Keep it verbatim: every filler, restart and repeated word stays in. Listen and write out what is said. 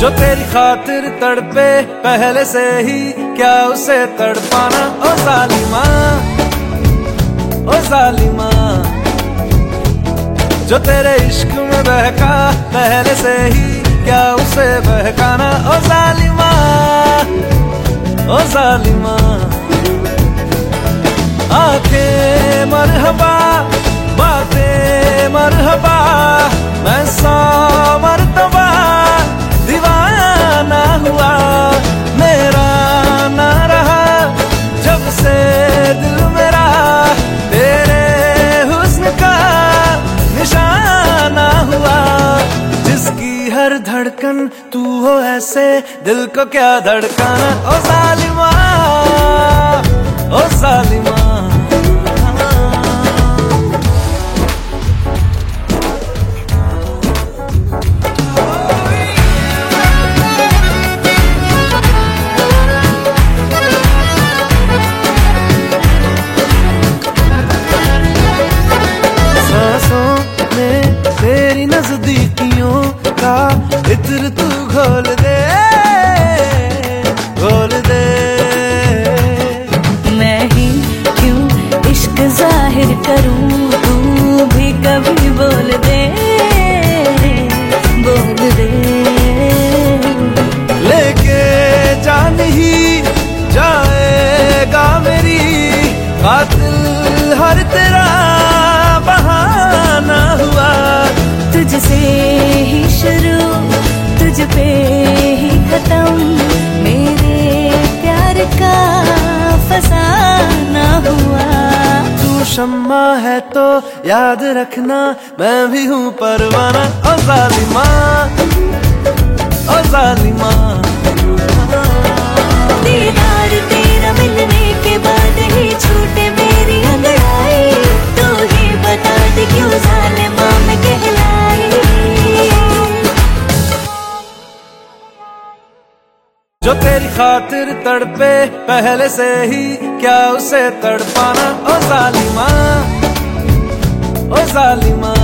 जो तेरी खातिर तड़पे पहले से ही, क्या उसे तड़पाना। ओ जालिमा, ओ जालिमा, जो तेरे इश्क में बहका पहले से ही, क्या उसे बहकाना। ओ जालिमा, ओ जालिमा, आंखें मरहबा, बातें मरहबा, मैं सौ मरतबा दीवाना हुआ, मेरा ना रहा जब से दिल मेरा तेरे हुस्न का निशाना हुआ। जिसकी हर धड़कन तू हो ऐसे, दिल को क्या धड़काना। ओ जालिमा, ओ जालिमा, तेरी नजदीकियों का इत्र तू घोल दे, घोल दे। मैं ही क्यों इश्क जाहिर करूं, तू भी कभी बोल दे, बोल दे। लेके जान ही जाएगा मेरी, कातिल हर तेरा बहाना हुआ। तुझसे ही शुरू, तुझ पे ही खत्म, मेरे प्यार का फसाना हुआ। तू शम्मा है तो याद रखना, मैं भी हूँ परवाना। ओ जालिमा, ओ जालिमा, दीदार तेरा मिलने के बाद ही छूटे मेरी अंगड़ाई, तू ही बता दे क्यों जालिमा मैं कहलाई। जो तेरी खातिर तड़पे पहले से ही, क्या उसे तड़पाना। ओ जालिमा, ओ जालिमा,